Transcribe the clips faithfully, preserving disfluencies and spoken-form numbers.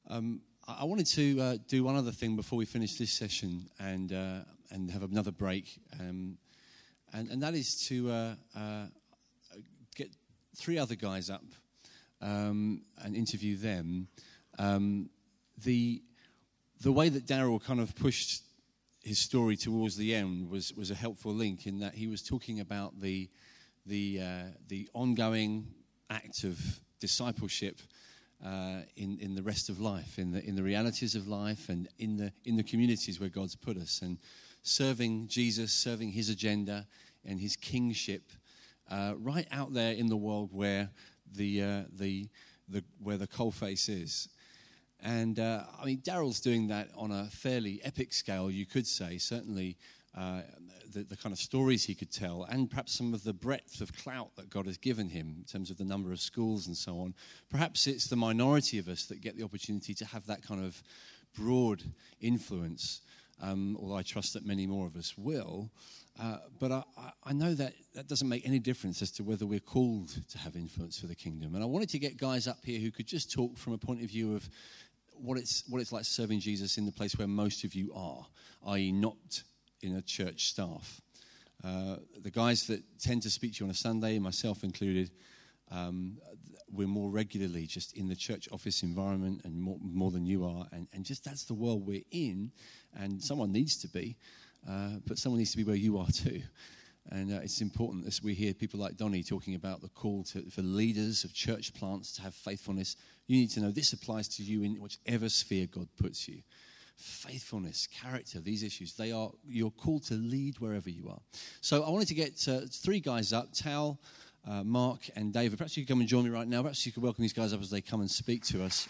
Um, I wanted to uh, do one other thing before we finish this session and uh, and have another break, um, and and that is to uh, uh, get three other guys up um, and interview them. Um, the the way that Daryl kind of pushed his story towards the end was was a helpful link in that he was talking about the the uh, the ongoing act of discipleship. Uh, in, in the rest of life, in the in the realities of life, and in the in the communities where God's put us, and serving Jesus, serving His agenda and His kingship, uh, right out there in the world where the uh, the the where the coalface is. And uh, I mean, Daryl's doing that on a fairly epic scale, you could say. Certainly, uh, the, the kind of stories he could tell, and perhaps some of the breadth of clout that God has given him in terms of the number of schools and so on. Perhaps it's the minority of us that get the opportunity to have that kind of broad influence, um, although I trust that many more of us will. Uh, but I, I know that that doesn't make any difference as to whether we're called to have influence for the kingdom. And I wanted to get guys up here who could just talk from a point of view of what it's what it's like serving Jesus in the place where most of you are, that is not in a church staff. Uh, the guys that tend to speak to you on a Sunday, myself included, um, we're more regularly just in the church office environment and more, more than you are. And, and just that's the world we're in. And someone needs to be, uh, but someone needs to be where you are too. And uh, it's important as we hear people like Donnie talking about the call to, for leaders of church plants to have faithfulness. You need to know this applies to you in whichever sphere God puts you. Faithfulness, character, these issues, they are, you're called to lead wherever you are. So I wanted to get uh, three guys up, Tal, uh, Mark and David. Perhaps you could come and join me right now. Perhaps you could welcome these guys up as they come and speak to us.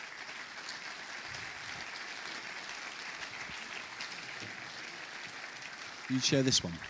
You share this one.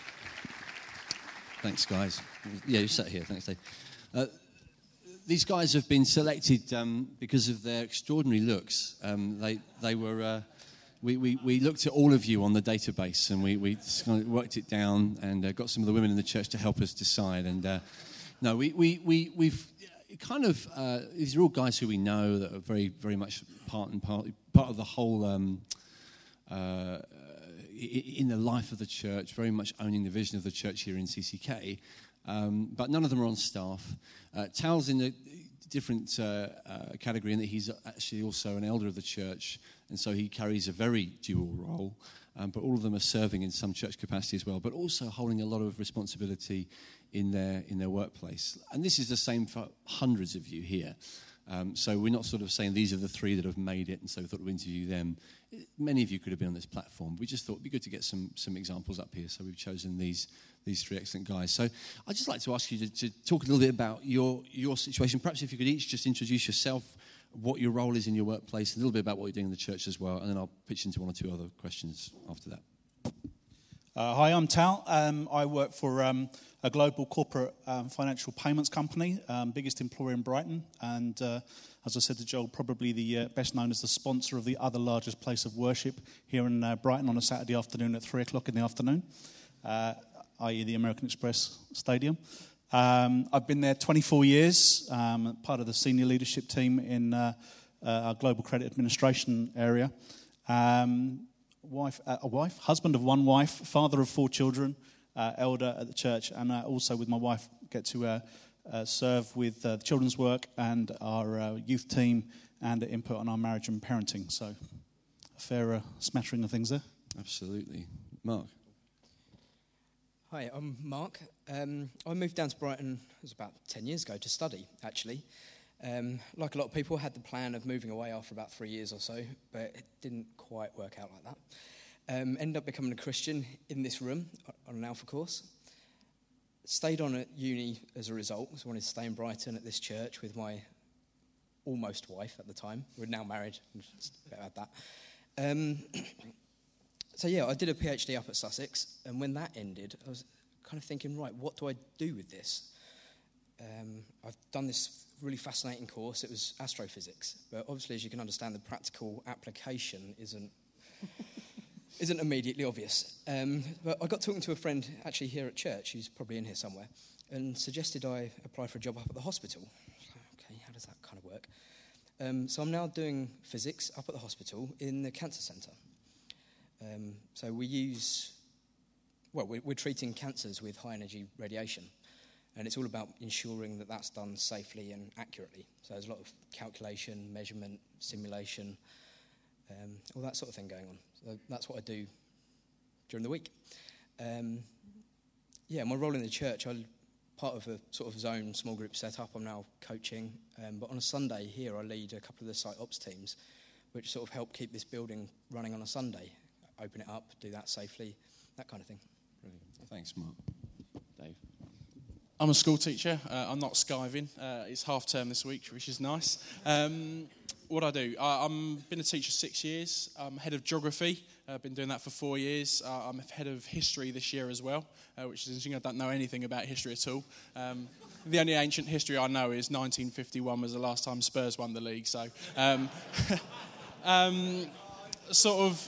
Thanks, guys. Yeah, you sat here. Thanks, Dave. Uh, these guys have been selected um, because of their extraordinary looks. Um, they they were. Uh, we, we we looked at all of you on the database, and we we kind of worked it down, and uh, got some of the women in the church to help us decide. And uh, no, we we we we've kind of uh, these are all guys who we know that are very very much part and part part of the whole. Um, uh, in the life of the church, very much owning the vision of the church here in C C K, um, but none of them are on staff. Uh, Tal's in a different uh, uh, category in that he's actually also an elder of the church, and so he carries a very dual role, um, but all of them are serving in some church capacity as well, but also holding a lot of responsibility in their in their workplace. And this is the same for hundreds of you here. Um, so we're not sort of saying these are the three that have made it, and so we thought we'd interview them. Many of you could have been on this platform. We just thought it'd be good to get some some examples up here, so we've chosen these these three excellent guys. So I'd just like to ask you to, to talk a little bit about your your situation. Perhaps if you could each just introduce yourself, what your role is in your workplace, a little bit about what you're doing in the church as well, and then I'll pitch into one or two other questions after that. Uh, hi, I'm Tal. Um, I work for um, a global corporate um, financial payments company, um, biggest employer in Brighton, and uh, as I said to Joel, probably the uh, best known as the sponsor of the other largest place of worship here in uh, Brighton on a Saturday afternoon at three o'clock in the afternoon, uh, that is the American Express Stadium. Um, I've been there twenty-four years, um, part of the senior leadership team in uh, uh, our global credit administration area. Um, Wife, uh, a wife, husband of one wife, father of four children, uh, elder at the church, and uh, also with my wife get to uh, uh, serve with uh, the children's work and our uh, youth team and input on our marriage and parenting. So a fair uh, smattering of things there. Absolutely. Mark. Hi, I'm Mark. Um, I moved down to Brighton, it was about ten years ago, to study, actually. Um, like a lot of people, had the plan of moving away after about three years or so, but it didn't quite work out like that. Um, ended up becoming a Christian in this room on an Alpha course. Stayed on at uni as a result, so I wanted to stay in Brighton at this church with my almost wife at the time. We're now married, just about that. Um, so yeah, I did a PhD up at Sussex, and when that ended, I was kind of thinking, right, what do I do with this? Um, I've done this really fascinating course. It was astrophysics, but obviously, as you can understand, the practical application isn't isn't immediately obvious. Um, but I got talking to a friend actually here at church, who's probably in here somewhere, and suggested I apply for a job up at the hospital. Okay, how does that kind of work? Um, so I'm now doing physics up at the hospital in the cancer centre. Um, so we use, well, we're, we're treating cancers with high energy radiation. And it's all about ensuring that that's done safely and accurately. So there's a lot of calculation, measurement, simulation, um, all that sort of thing going on. So that's what I do during the week. Um, yeah, my role in the church, I'm part of a sort of zone small group setup. I'm now coaching. Um, but on a Sunday here, I lead a couple of the site ops teams, which sort of help keep this building running on a Sunday. Open it up, do that safely, that kind of thing. Brilliant. Thanks, Mark. Dave? I'm a school teacher. Uh, I'm not skiving. Uh, it's half term this week, which is nice. Um, what do I do? I, I've been a teacher six years. I'm head of geography. I've been doing that for four years. Uh, I'm head of history this year as well, uh, which is interesting. I don't know anything about history at all. Um, the only ancient history I know is nineteen fifty-one was the last time Spurs won the league. So, um, um, sort of.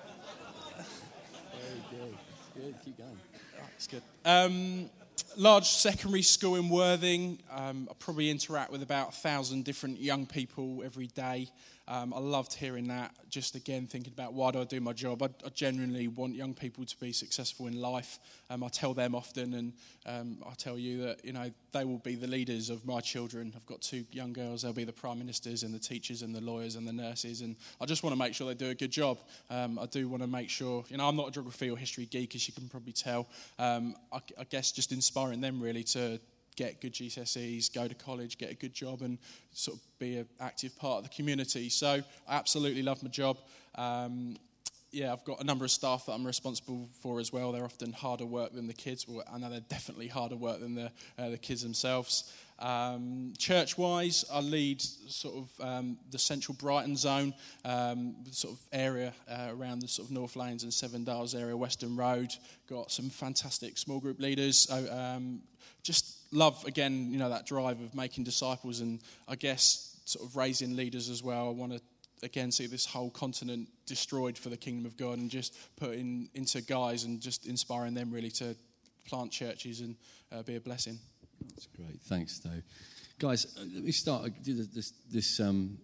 Very good. Good. Keep going. That's good. Um, large secondary school in Worthing. Um, I probably interact with about a thousand different young people every day. Um, I loved hearing that. Just again, thinking about why do I do my job? I, I genuinely want young people to be successful in life. Um, I tell them often, and um, I tell you that you know they will be the leaders of my children. I've got two young girls. They'll be the prime ministers and the teachers and the lawyers and the nurses. And I just want to make sure they do a good job. Um, I do want to make sure. You know, I'm not a geography or history geek, as you can probably tell. Um, I, I guess just inspiring them really to get good G C S Es, go to college, get a good job, and sort of be an active part of the community. So I absolutely love my job. Um, yeah, I've got a number of staff that I'm responsible for as well. They're often harder work than the kids. Well, I know they're definitely harder work than the uh, the kids themselves. Um, church-wise, I lead sort of um, the central Brighton zone, um, sort of area uh, around the sort of North Lanes and Seven Dials area, Western Road. Got some fantastic small group leaders. So, um, just love, again, you know, that drive of making disciples and, I guess, sort of raising leaders as well. I want to, again, see this whole continent destroyed for the kingdom of God and just putting into guys and just inspiring them really to plant churches and uh, be a blessing. That's great. Thanks, Dave. Guys, uh, let me start. I did this this um,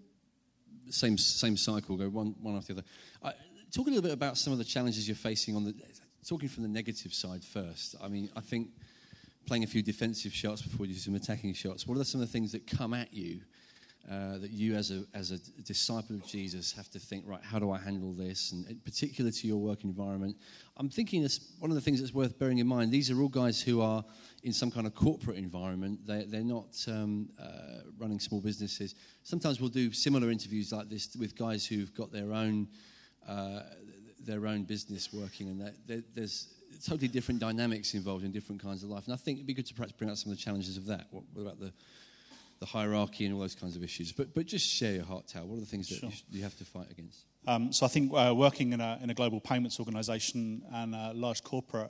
same same cycle. Go one one after the other. Uh, talk a little bit about some of the challenges you're facing on the. Talking from the negative side first. I mean, I think playing a few defensive shots before you do some attacking shots. What are some of the things that come at you uh, that you, as a as a disciple of Jesus, have to think? Right, how do I handle this? And in particular to your work environment, I'm thinking that's one of the things that's worth bearing in mind. These are all guys who are in some kind of corporate environment. They, they're not um, uh, running small businesses. Sometimes we'll do similar interviews like this with guys who've got their own uh, their own business working, and that, there, there's totally different dynamics involved in different kinds of life. And I think it'd be good to perhaps bring out some of the challenges of that. What, what about the the hierarchy and all those kinds of issues? But but just share your heart, Tal. What are the things that Sure. you, you have to fight against? Um, so I think uh, working in a, in a global payments organisation and a large corporate,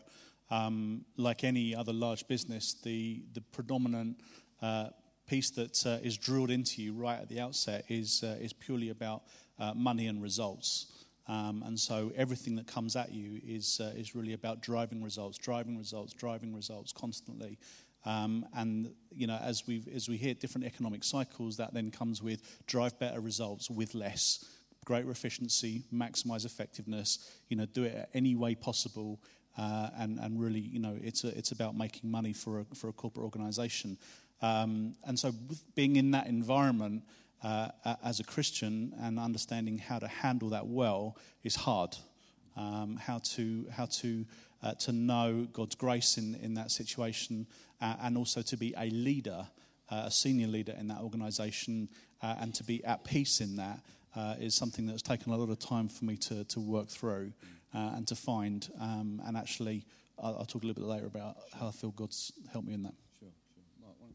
um, like any other large business, the the predominant uh, piece that uh, is drilled into you right at the outset is uh, is purely about uh, money and results. Um, and so everything that comes at you is uh, is really about driving results, driving results, driving results constantly. Um, and you know, as we as we hit different economic cycles, that then comes with drive better results with less, greater efficiency, maximize effectiveness. You know, do it any way possible, uh, and and really, you know, it's a, it's about making money for a for a corporate organisation. Um, and so, with being in that environment. Uh, as a Christian, and understanding how to handle that well is hard. Um, how to how to uh, to know God's grace in, in that situation, uh, and also to be a leader, uh, a senior leader in that organisation, uh, and to be at peace in that uh, is something that's taken a lot of time for me to to work through uh, and to find. Um, and actually, I'll, I'll talk a little bit later about how I feel God's helped me in that. Sure, sure. Mark, why don't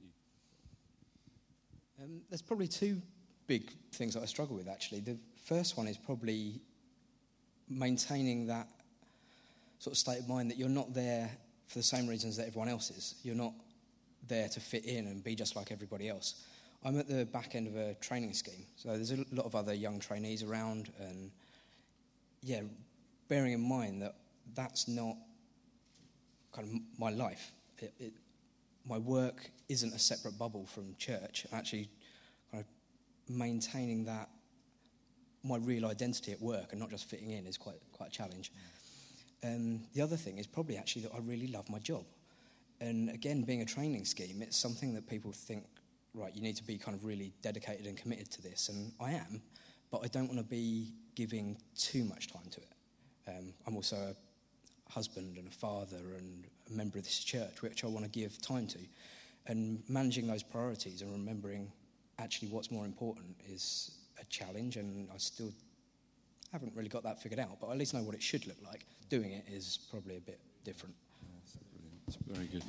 you? Um, there's probably two big things that I struggle with, actually. The first one is probably maintaining that sort of state of mind that you're not there for the same reasons that everyone else is. You're not there to fit in and be just like everybody else. I'm at the back end of a training scheme, so there's a lot of other young trainees around, and yeah, bearing in mind that that's not kind of my life. It, it, my work isn't a separate bubble from church. Actually, kind of maintaining that, my real identity at work and not just fitting in is quite quite a challenge. Um, the other thing is probably actually that I really love my job. And again, being a training scheme, it's something that people think, right, you need to be kind of really dedicated and committed to this. And I am, but I don't want to be giving too much time to it. Um, I'm also a husband and a father and a member of this church, which I want to give time to. And managing those priorities and remembering actually what's more important is a challenge, and I still haven't really got that figured out, but I at least know what it should look like. Doing it is probably a bit different. That's very good.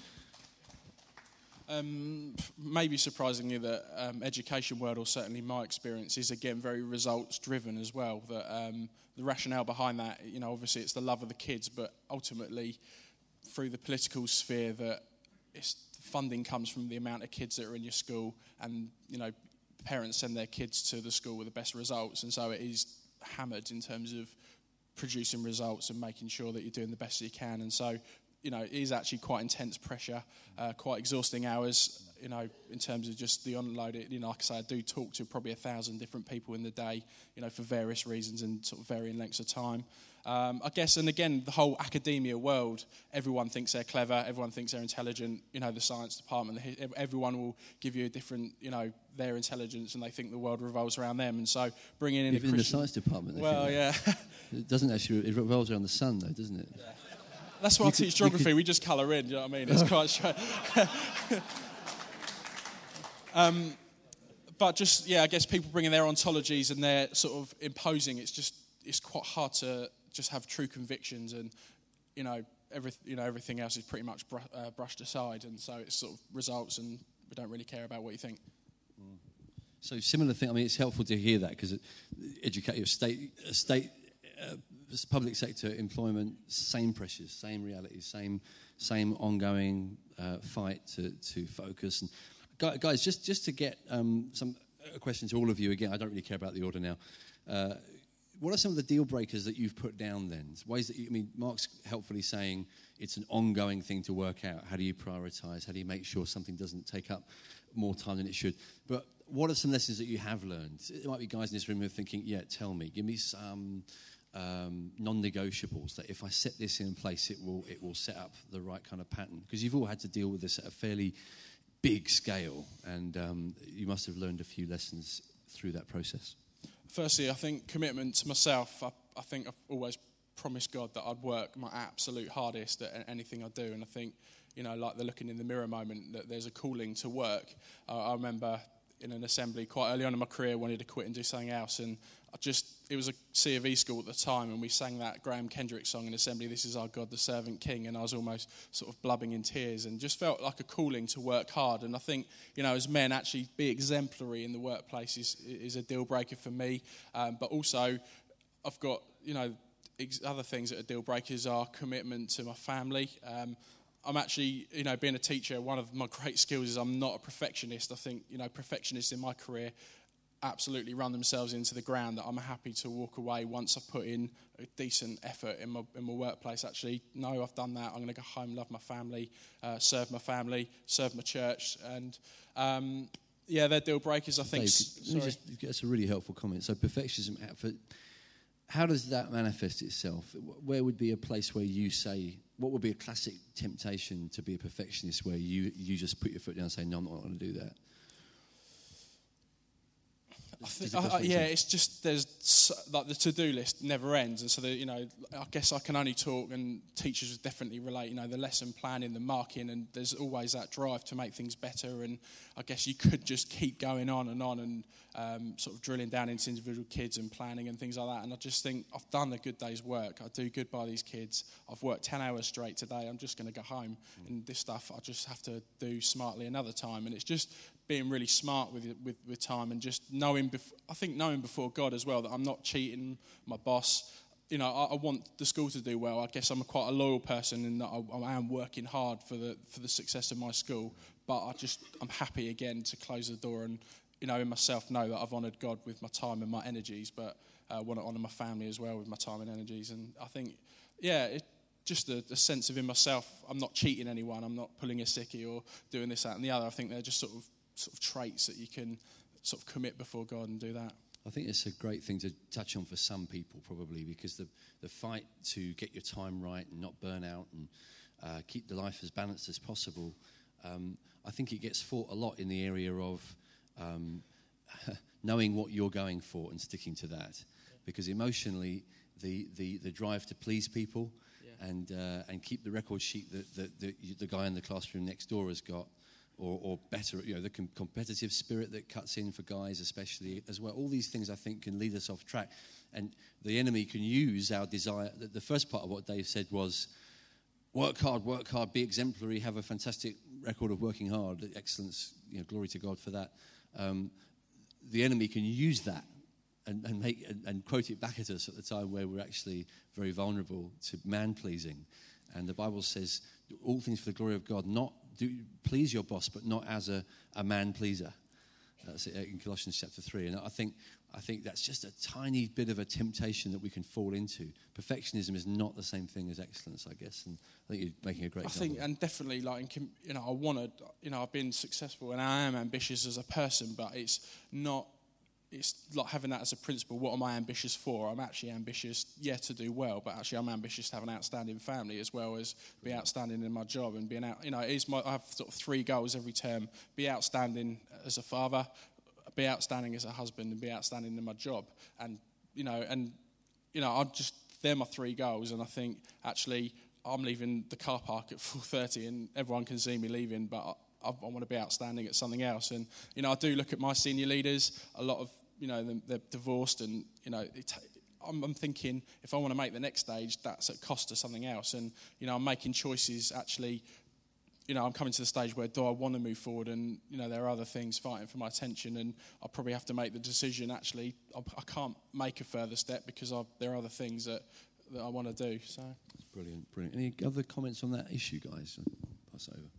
Um, maybe surprisingly, the um, education world, or certainly my experience, is again very results driven as well. That um, the rationale behind that, you know, obviously it's the love of the kids, but ultimately through the political sphere, that it's, funding comes from the amount of kids that are in your school, and you know, parents send their kids to the school with the best results, and so it is hammered in terms of producing results and making sure that you're doing the best that you can. And so, you know, it is actually quite intense pressure, uh, quite exhausting hours, you know, in terms of just the unload. It, you know, like I say, I do talk to probably a thousand different people in the day, you know, for various reasons and sort of varying lengths of time. Um, I guess, and again, the whole academia world, everyone thinks they're clever, everyone thinks they're intelligent, you know, the science department, the, everyone will give you a different, you know, their intelligence, and they think the world revolves around them. And so bringing in Even a in the Christian... science department. Well, yeah. It doesn't actually, it revolves around the sun though, doesn't it? Yeah. That's why You I could- teach geography, could- we just colour in, do you know what I mean? It's quite straight. um, but just, yeah, I guess people bringing their ontologies and they're sort of imposing, it's just, it's quite hard to just have true convictions, and, you know, every, you know, everything else is pretty much br- uh, brushed aside, and so it's sort of results, and we don't really care about what you think. So similar thing. I mean, it's helpful to hear that, because educative state, uh, state, uh, public sector employment, same pressures, same realities, same, same ongoing uh, fight to to focus. And gu- guys, just just to get um, some a question to all of you again. I don't really care about the order now. Uh, what are some of the deal breakers that you've put down then? Ways that you, I mean, Mark's helpfully saying it's an ongoing thing to work out. How do you prioritise? How do you make sure something doesn't take up more time than it should? But what are some lessons that you have learned? There might be guys in this room who are thinking, yeah, tell me, give me some um, non-negotiables that if I set this in place, it will it will set up the right kind of pattern. Because you've all had to deal with this at a fairly big scale, and um, you must have learned a few lessons through that process. Firstly, I think commitment to myself. I, I think I've always promised God that I'd work my absolute hardest at anything I do. And I think, you know, like the looking in the mirror moment, that there's a calling to work. Uh, I remember in an assembly quite early on in my career, wanted to quit and do something else. And I just, it was a C of E school at the time, and we sang that Graham Kendrick song in assembly, "This is our God, the servant king," and I was almost sort of blubbing in tears, and just felt like a calling to work hard. And I think, you know, as men, actually be exemplary in the workplace is, is a deal breaker for me. Um, but also, I've got, you know, ex- other things that are deal breakers are commitment to my family. Um, I'm actually, you know, being a teacher, one of my great skills is I'm not a perfectionist. I think, you know, perfectionists in my career absolutely run themselves into the ground, that I'm happy to walk away once I've put in a decent effort in my in my workplace. Actually, no, I've done that. I'm going to go home, love my family, uh, serve my family, serve my church. And, um, yeah, they're deal breakers, I think. Dave, S- let me just, that's a really helpful comment. So perfectionism, for, how does that manifest itself? Where would be a place where you say, what would be a classic temptation to be a perfectionist, where you, you just put your foot down and say, no, I'm not going to do that? I think, I, I, yeah, it's just there's so, like the to-do list never ends, and so the, you know, I guess I can only talk, and teachers would definitely relate. You know, the lesson planning, the marking, and there's always that drive to make things better. And I guess you could just keep going on and on, and um, sort of drilling down into individual kids and planning and things like that. And I just think I've done a good day's work. I do good by these kids. I've worked ten hours straight today. I'm just going to go home, mm. and this stuff I just have to do smartly another time. And it's just being really smart with with, with time, and just knowing, bef- I think knowing before God as well that I'm not cheating my boss. You know, I, I want the school to do well. I guess I'm a quite a loyal person, in that I, I am working hard for the for the success of my school. But I just, I'm happy again to close the door and, you know, in myself know that I've honoured God with my time and my energies, but I uh, want to honour my family as well with my time and energies. And I think, yeah, it, just a, a sense of in myself, I'm not cheating anyone, I'm not pulling a sickie or doing this, that and the other. I think they're just sort of sort of traits that you can sort of commit before God and do that. I think it's a great thing to touch on for some people, probably, because the, the fight to get your time right and not burn out and uh, keep the life as balanced as possible, um, I think it gets fought a lot in the area of um, knowing what you're going for and sticking to that. Yeah. Because emotionally, the, the, the drive to please people yeah. and uh, and keep the record sheet that, that, that you, the guy in the classroom next door has got, or, or better, you know, the com- competitive spirit that cuts in for guys especially as well. All these things, I think, can lead us off track. And the enemy can use our desire. The, the first part of what Dave said was, work hard, work hard, be exemplary, have a fantastic record of working hard, excellence, you know, glory to God for that. Um, the enemy can use that and, and make and, and quote it back at us at the time where we're actually very vulnerable to man-pleasing. And the Bible says, all things for the glory of God, not do please your boss, but not as a, a man-pleaser. That's it in Colossians chapter three. And I think I think that's just a tiny bit of a temptation that we can fall into. Perfectionism is not the same thing as excellence, I guess. And I think you're making a great I example. think, and definitely, like, in, you know, I want to, you know, I've been successful and I am ambitious as a person, but it's not, it's like having that as a principle. What am I ambitious for? I'm actually ambitious, yeah, to do well, but actually I'm ambitious to have an outstanding family as well as be outstanding in my job and being out, you know, it is my, I have sort of three goals every term: be outstanding as a father, be outstanding as a husband, and be outstanding in my job. And, you know, and, you know, I just, they're my three goals. And I think, actually, I'm leaving the car park at four thirty and everyone can see me leaving, but I, I, I want to be outstanding at something else. And, you know, I do look at my senior leaders, a lot of, you know, they're, they're divorced, and, you know, it, I'm, I'm thinking, if I want to make the next stage, that's at cost of something else. And, you know, I'm making choices, actually. You know, I'm coming to the stage where, do I want to move forward? And, you know, there are other things fighting for my attention, and I'll probably have to make the decision, actually, I, I can't make a further step because I've, there are other things that, that I want to do. So, Brilliant, brilliant. Any other comments on that issue, guys? I'll pass over.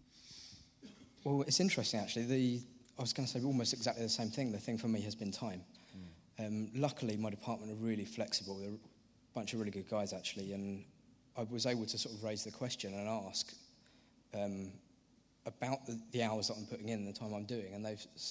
Well, it's interesting, actually. The I was going to say almost exactly the same thing. The thing for me has been time. Mm. Um, luckily, my department are really flexible. They're a bunch of really good guys, actually, and I was able to sort of raise the question and ask Um, about the, the hours that I'm putting in, the time I'm doing, and they've s-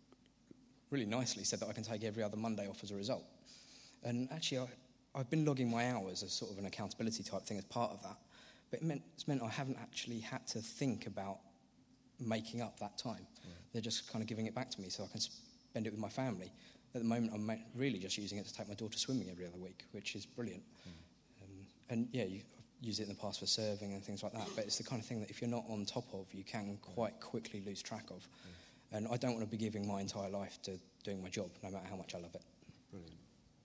really nicely said that I can take every other Monday off as a result. And actually, I, I've been logging my hours as sort of an accountability type thing as part of that, but it meant, it's meant I haven't actually had to think about making up that time. Yeah. They're just kind of giving it back to me so I can spend it with my family. At the moment, I'm really just using it to take my daughter swimming every other week, which is brilliant. Mm. Um, and yeah, you use it in the past for serving and things like that, but it's the kind of thing that if you're not on top of, you can quite quickly lose track of. Mm. And I don't want to be giving my entire life to doing my job, no matter how much I love it. Brilliant.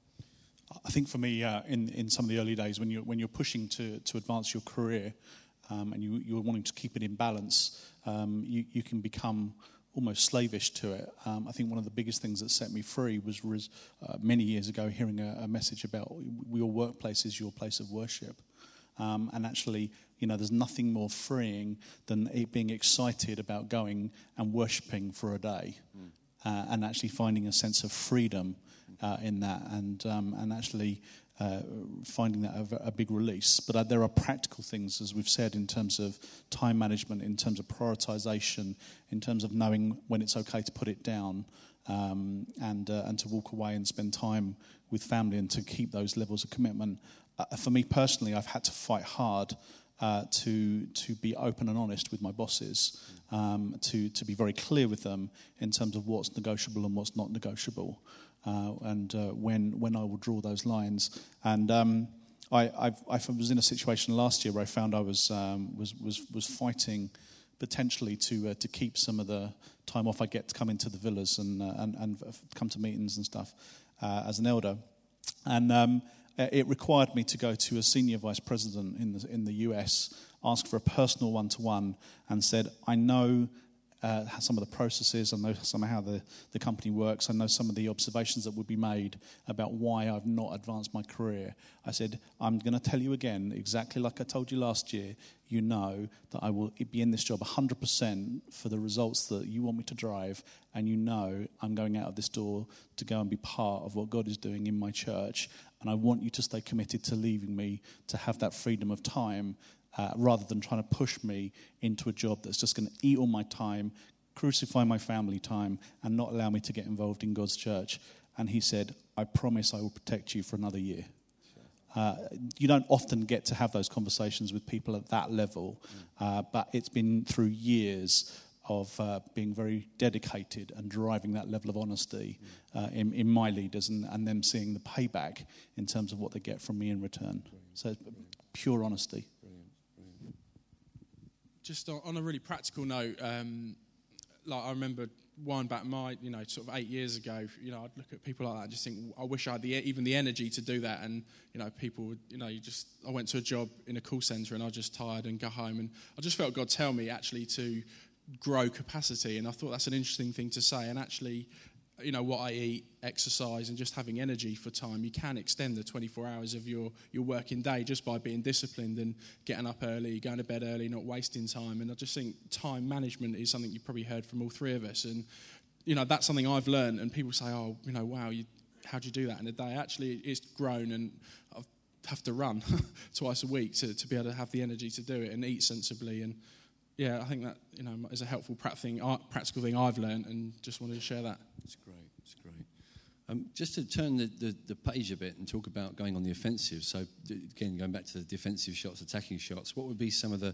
I think for me, uh, in in some of the early days, when you're when you're pushing to to advance your career, um, and you you're wanting to keep it in balance, um, you you can become almost slavish to it. Um, I think one of the biggest things that set me free was, was uh, many years ago hearing a, a message about your workplace is your place of worship. Um, and actually, you know, there's nothing more freeing than it being excited about going and worshipping for a day, mm. uh, and actually finding a sense of freedom uh, in that, and um, and actually uh, finding that a, a big release. But uh, there are practical things, as we've said, in terms of time management, in terms of prioritization, in terms of knowing when it's okay to put it down, um, and uh, and to walk away and spend time with family, and to keep those levels of commitment. Uh, for me personally, I've had to fight hard uh, to to be open and honest with my bosses, um, to to be very clear with them in terms of what's negotiable and what's not negotiable, uh, and uh, when when I will draw those lines. And um, I I've, I was in a situation last year where I found I was um, was was was fighting potentially to uh, to keep some of the time off I get to come into the villas and uh, and and come to meetings and stuff uh, as an elder, and. Um, It required me to go to a senior vice president in the in the U S, ask for a personal one-to-one, and said, I know uh, some of the processes, I know some of how the, the company works, I know some of the observations that would be made about why I've not advanced my career. I said, I'm going to tell you again, exactly like I told you last year, you know that I will be in this job one hundred percent for the results that you want me to drive, and you know I'm going out of this door to go and be part of what God is doing in my church, and I want you to stay committed to leaving me to have that freedom of time, uh, rather than trying to push me into a job that's just going to eat all my time, crucify my family time and not allow me to get involved in God's church. And he said, I promise I will protect you for another year. Uh, you don't often get to have those conversations with people at that level, uh, but it's been through years of uh, being very dedicated and driving that level of honesty uh, in, in my leaders, and, and them seeing the payback in terms of what they get from me in return. So pure honesty. Just on a really practical note, um, like I remember wind back my, you know, sort of eight years ago, you know, I'd look at people like that and just think, I wish I had the, even the energy to do that. And, you know, people would, you know, you just, I went to a job in a call centre and I was just tired and go home. And I just felt God tell me actually to grow capacity. And I thought that's an interesting thing to say. And actually, you know, what I eat, exercise, and just having energy for time, you can extend the twenty-four hours of your, your working day just by being disciplined and getting up early, going to bed early, not wasting time. And I just think time management is something you've probably heard from all three of us. And, you know, that's something I've learned. And people say, oh, you know, wow, you, how'd you do that in a day? Actually, it's grown, and I have to run twice a week to, to be able to have the energy to do it and eat sensibly. And, yeah, I think that, you know, is a helpful practical thing I've learned, and just wanted to share that. It's great, it's great. Um, just to turn the, the, the page a bit and talk about going on the offensive, so again, going back to the defensive shots, attacking shots, what would be some of the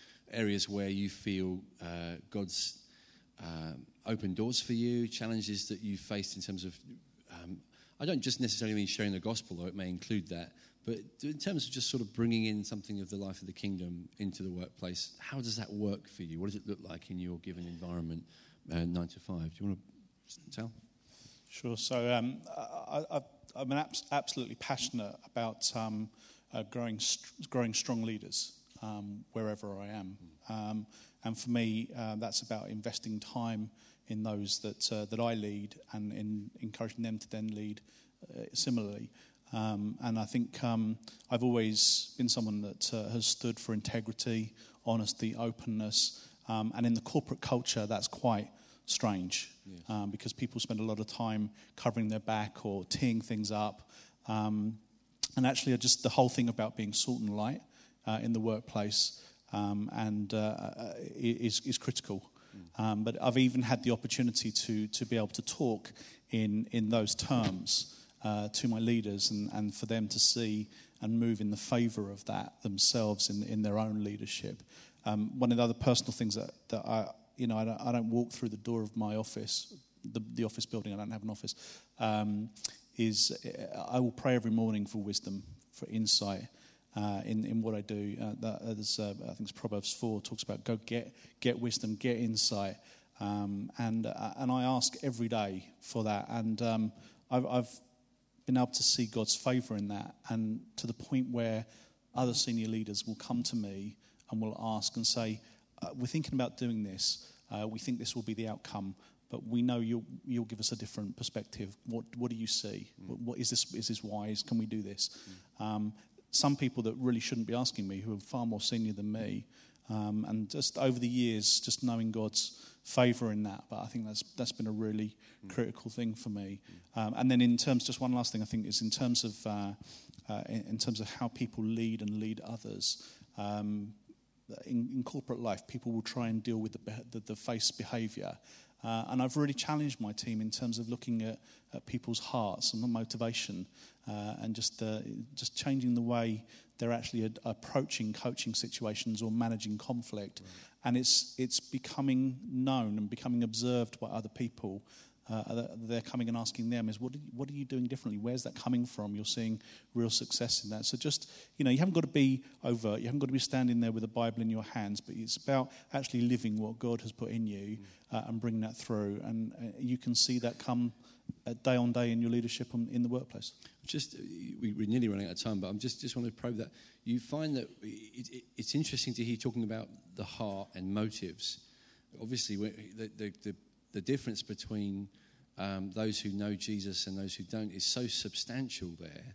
areas where you feel uh, God's um, opened doors for you, challenges that you faced in terms of, um, I don't just necessarily mean sharing the gospel, though it may include that, but in terms of just sort of bringing in something of the life of the kingdom into the workplace, how does that work for you? What does it look like in your given environment, uh, nine to five? Do you want to tell? Sure. So um, I, I, I'm an abs- absolutely passionate about um, uh, growing st- growing strong leaders um, wherever I am. Um, and for me, uh, that's about investing time in those that uh, that I lead, and in encouraging them to then lead uh, similarly. Um, and I think um, I've always been someone that uh, has stood for integrity, honesty, openness. Um, and in the corporate culture, that's quite strange, yes. um, because people spend a lot of time covering their back or teeing things up. Um, and actually, just the whole thing about being salt and light uh, in the workplace um, and uh, is, is critical. Mm. Um, but I've even had the opportunity to to be able to talk in, in those terms Uh, to my leaders, and, and for them to see and move in the favour of that themselves in in their own leadership. Um, one of the other personal things that, that I, you know, I don't, I don't walk through the door of my office, the, the office building. I don't have an office. Um, is I will pray every morning for wisdom, for insight uh, in in what I do. Uh, that, uh, I think it's Proverbs four talks about go get get wisdom, get insight, um, and uh, and I ask every day for that. And um, I've, I've been able to see God's favour in that, and to the point where other senior leaders will come to me and will ask and say, uh, we're thinking about doing this, uh, we think this will be the outcome, but we know you'll, you'll give us a different perspective. What what do you see? Mm. What, what is this is this wise? Can we do this? Mm. Um, some people that really shouldn't be asking me, who are far more senior than me, um, and just over the years, just knowing God's favour in that, but I think that's that's been a really mm. critical thing for me. Um, and then in terms, just one last thing, I think is in terms of uh, uh, in, in terms of how people lead and lead others. Um, in, in corporate life, people will try and deal with the the, the face behaviour, uh, and I've really challenged my team in terms of looking at, at people's hearts and the motivation, uh, and just uh, just changing the way they're actually ad- approaching coaching situations or managing conflict. Right. And it's it's becoming known and becoming observed by other people. Uh, they're coming and asking them, is what are, you, what are you doing differently? Where's that coming from? You're seeing real success in that. So just, you know, you haven't got to be overt. You haven't got to be standing there with a Bible in your hands, but it's about actually living what God has put in you uh, and bringing that through. And uh, you can see that come uh, day on day in your leadership on, in the workplace. Just, we, we're nearly running out of time, but I'm just, just want to probe that. You find that it, it, it's interesting to hear you talking about the heart and motives. Obviously, the the, the the difference between um, those who know Jesus and those who don't is so substantial there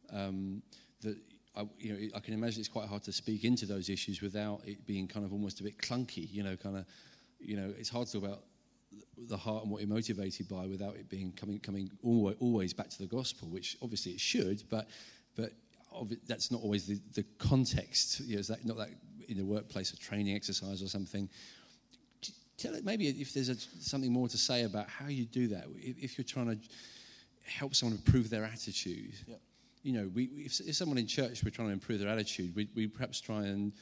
um, that I, you know, I can imagine it's quite hard to speak into those issues without it being kind of almost a bit clunky. You know, kind of, you know, it's hard to talk about the heart and what you're motivated by without it being coming coming always, always back to the gospel, which obviously it should, but but that's not always the, the context. You know, is that not that in the workplace, a training exercise or something? tell it maybe if there's a, something more to say about how you do that. If, if you're trying to help someone improve their attitude, Yep. you know, we, if, if someone in church we're trying to improve their attitude, we, we perhaps try and,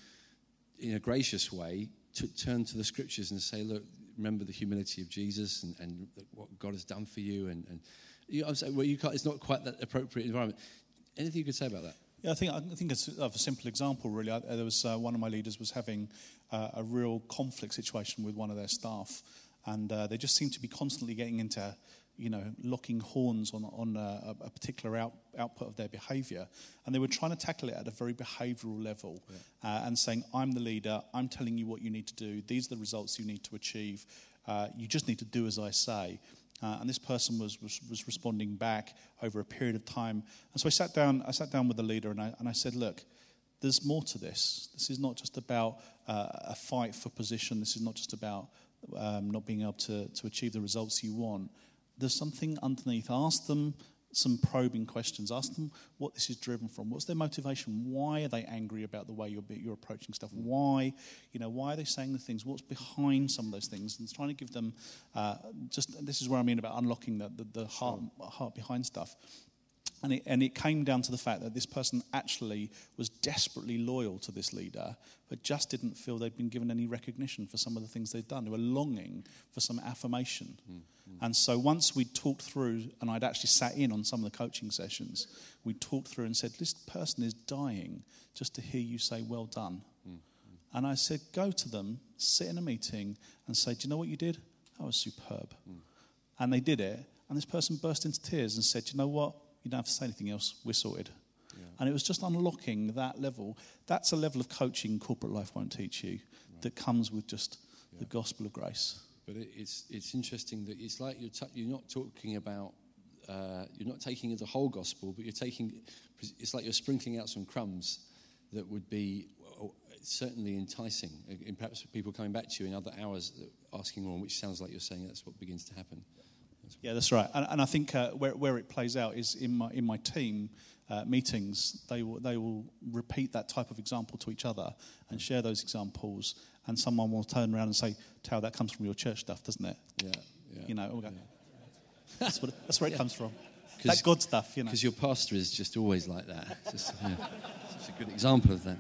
in a gracious way, to turn to the scriptures and say, look, remember the humility of Jesus and, and what God has done for you, and, and you know, I'm saying, well, you can't, it's not quite that appropriate environment. Anything you could say about that? Yeah, I think I think it's of a simple example. Really, I, there was uh, one of my leaders was having uh, a real conflict situation with one of their staff, and uh, they just seemed to be constantly getting into, you know, locking horns on on a, a particular out, output of their behaviour, and they were trying to tackle it at a very behavioural level, yeah. uh, and saying, "I'm the leader. I'm telling you what you need to do. These are the results you need to achieve. Uh, you just need to do as I say." Uh, and this person was, was was responding back over a period of time. And so I sat down. I sat down with the leader, and I and I said, "Look, there's more to this. This is not just about uh, a fight for position. This is not just about um, not being able to to achieve the results you want. There's something underneath. Ask them some probing questions. Ask them what this is driven from. What's their motivation? Why are they angry about the way you're you're approaching stuff? Why, you know, why are they saying the things? What's behind some of those things? And trying to give them uh, just. This is where I mean about unlocking the the, the heart heart behind stuff. And it, and it came down to the fact that this person actually was desperately loyal to this leader, but just didn't feel they'd been given any recognition for some of the things they'd done. They were longing for some affirmation. Mm-hmm. And so once we'd talked through, and I'd actually sat in on some of the coaching sessions, we talked through and said, this person is dying just to hear you say, well done. Mm-hmm. And I said, go to them, sit in a meeting and say, do you know what you did? That was superb. Mm. And they did it. And this person burst into tears and said, do you know what? You don't have to say anything else. We're sorted. Yeah. And it was just unlocking that level. That's a level of coaching corporate life won't teach you, right, that comes with just yeah. the gospel of grace. But it, it's it's interesting that it's like you're t- you're not talking about uh, you're not taking the whole gospel, but you're taking. It's like you're sprinkling out some crumbs that would be well, certainly enticing. And perhaps people coming back to you in other hours asking more, which sounds like you're saying that's what begins to happen. Yeah, that's right. And, and I think uh, where where it plays out is in my in my team uh, meetings. They will they will repeat that type of example to each other and share those examples. And someone will turn around and say, "Tao, that comes from your church stuff, doesn't it?" Yeah, yeah. You know, we'll go, yeah. that's what that's where it yeah. comes from. That God stuff, you know. Because your pastor is just always like that. Just, yeah, such a good example of that.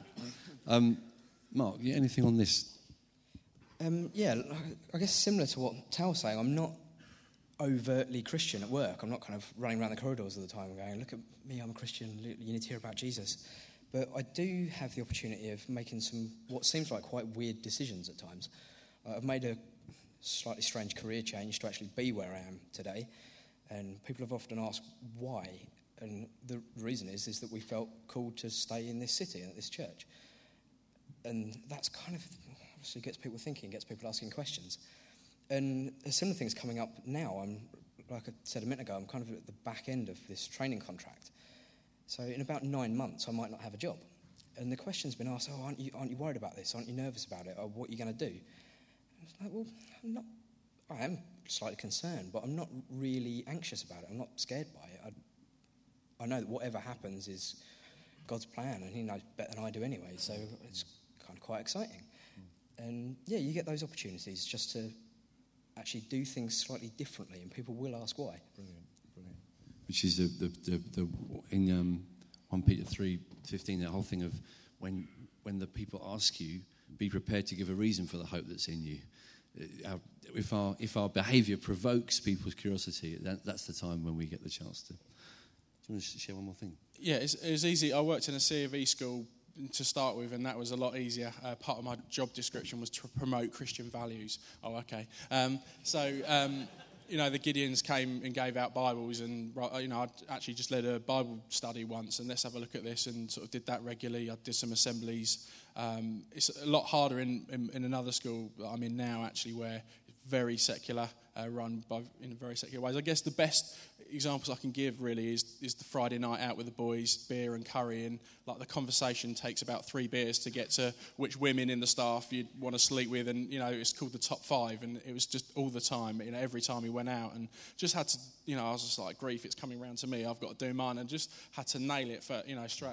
Um, Mark, yeah, anything on this? Um, yeah, I guess similar to what Tao was saying. I'm not overtly Christian at work. I'm not kind of running around the corridors all the time and going, look at me, I'm a Christian, you need to hear about Jesus. But I do have the opportunity of making some, what seems like quite weird decisions at times. Uh, I've made a slightly strange career change to actually be where I am today. And people have often asked why. And the reason is, is that we felt called to stay in this city and at this church. And that's kind of, obviously gets people thinking, gets people asking questions. And a similar thing's coming up now. I'm, like I said a minute ago, I'm kind of at the back end of this training contract. So in about nine months, I might not have a job. And the question's been asked, oh, aren't you, aren't you worried about this? Aren't you nervous about it? Or what are you going to do? And it's like, well, I'm not, I am slightly concerned, but I'm not really anxious about it. I'm not scared by it. I, I know that whatever happens is God's plan, and he knows better than I do anyway. So it's kind of quite exciting. Mm. And yeah, you get those opportunities just to actually do things slightly differently, and people will ask why. Brilliant, brilliant. Which is the the, the, the in um, First Peter three fifteen, that whole thing of when when the people ask you, be prepared to give a reason for the hope that's in you. Uh, our, if our if our behaviour provokes people's curiosity, that, that's the time when we get the chance to. Do you want to share one more thing? Yeah, it's, it was easy. I worked in a C of E school to start with, and that was a lot easier. Uh, part of my job description was to promote Christian values. Oh, okay. Um, so, um, you know, the Gideons came and gave out Bibles, and, you know, I'd actually just led a Bible study once, and let's have a look at this, and sort of did that regularly. I did some assemblies. Um, it's a lot harder in, in, in another school that I'm in now, actually, where it's very secular, uh, run by, in very secular ways. I guess the best examples I can give really is is the Friday night out with the boys, beer and curry, and like the conversation takes about three beers to get to which women in the staff you'd want to sleep with, and you know it's called the top five, and it was just all the time, you know, every time we went out, and just had to, you know, I was just like, grief, it's coming round to me, I've got to do mine, and just had to nail it for, you know, straight up.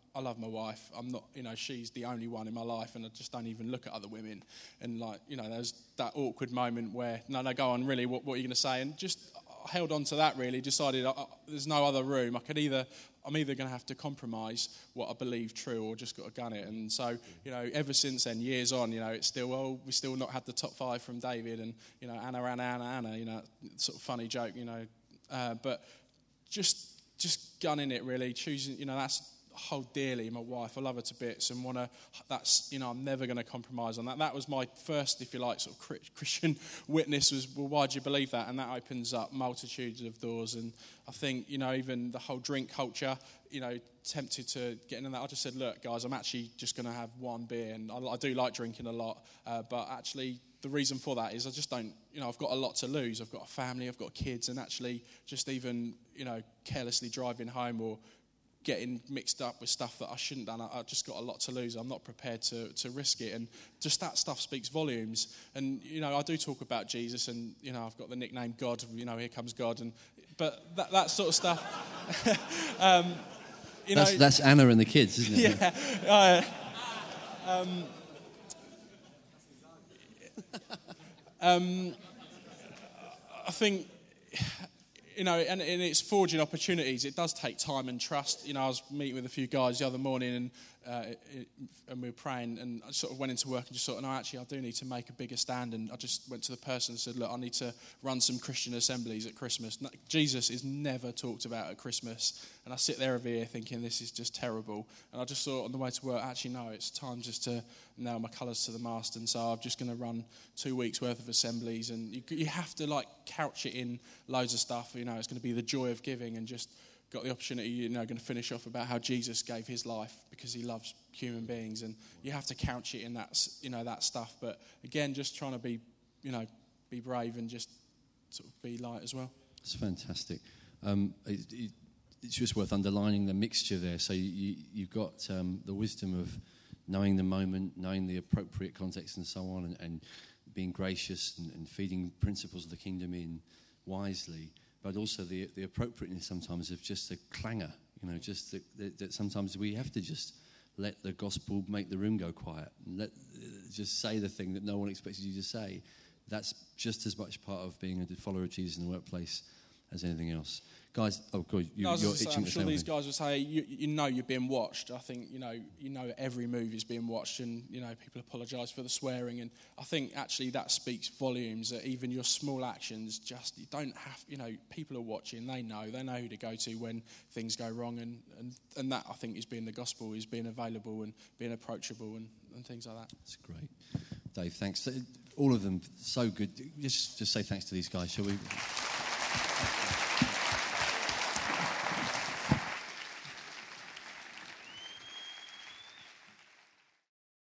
I love my wife. I'm not, you know, she's the only one in my life, and I just don't even look at other women. And like, you know, there's that awkward moment where, no, no, go on, really, what, what are you going to say? And just I held on to that, really, decided I, I, there's no other room. I could either, I'm either going to have to compromise what I believe true or just got to gun it. And so, you know, ever since then, years on, you know, it's still, well, we still not had the top five from David, and, you know, Anna, Anna, Anna, Anna, you know, sort of funny joke, you know, uh, but just, just gunning it, really, choosing, you know, that's, hold dearly my wife. I love her to bits, and want to, that's, you know, I'm never going to compromise on that. That was my first, if you like, sort of Christian witness was, well, why do you believe that? And that opens up multitudes of doors. And I think, you know, even the whole drink culture, you know, tempted to get into that. I just said, look, guys, I'm actually just going to have one beer. And I, I do like drinking a lot, uh, but actually the reason for that is I just don't, you know, I've got a lot to lose. I've got a family, I've got kids, and actually just even, you know, carelessly driving home or getting mixed up with stuff that I shouldn't have done. I, I've just got a lot to lose. I'm not prepared to, to risk it. And just that stuff speaks volumes. And, you know, I do talk about Jesus, and, you know, I've got the nickname God, you know, here comes God. And But that, that sort of stuff. um, you that's, know, that's Anna and the kids, isn't it? Yeah. Uh, um, um, I think... You know, and, and it's forging opportunities. It does take time and trust. You know, I was meeting with a few guys the other morning, and uh, it, and we were praying, and I sort of went into work and just thought, no, actually, I do need to make a bigger stand. And I just went to the person and said, look, I need to run some Christian assemblies at Christmas. No, Jesus is never talked about at Christmas. And I sit there every year thinking, this is just terrible. And I just thought on the way to work, actually, no, it's time just to nail my colours to the mast. And so I'm just going to run two weeks' worth of assemblies. And you, you have to, like, couch it in loads of stuff. You know, it's going to be the joy of giving, and just got the opportunity, you know, going to finish off about how Jesus gave his life because he loves human beings. And you have to couch it in that, you know, that stuff. But again, just trying to be, you know, be brave and just sort of be light as well. It's fantastic. Um, it, it, it's just worth underlining the mixture there. So you, you, you've got um, the wisdom of knowing the moment, knowing the appropriate context and so on, and, and being gracious and, and feeding principles of the kingdom in wisely, but also the the appropriateness sometimes of just a clangor, you know, just that, that, that sometimes we have to just let the gospel make the room go quiet, and let uh, just say the thing that no one expected you to say. That's just as much part of being a follower of Jesus in the workplace as anything else. Guys, oh God, you, no, you're say, itching I'm to sure say these something. guys will say, you, you know you're being watched. I think, you know, you know every move is being watched, and, you know, people apologise for the swearing. And I think actually that speaks volumes, that even your small actions, just, you don't have, you know, people are watching, they know, they know who to go to when things go wrong. And, and, and that, I think, is being the gospel, is being available and being approachable and, and things like that. That's great. Dave, thanks. All of them, so good. Just, just say thanks to these guys, shall we?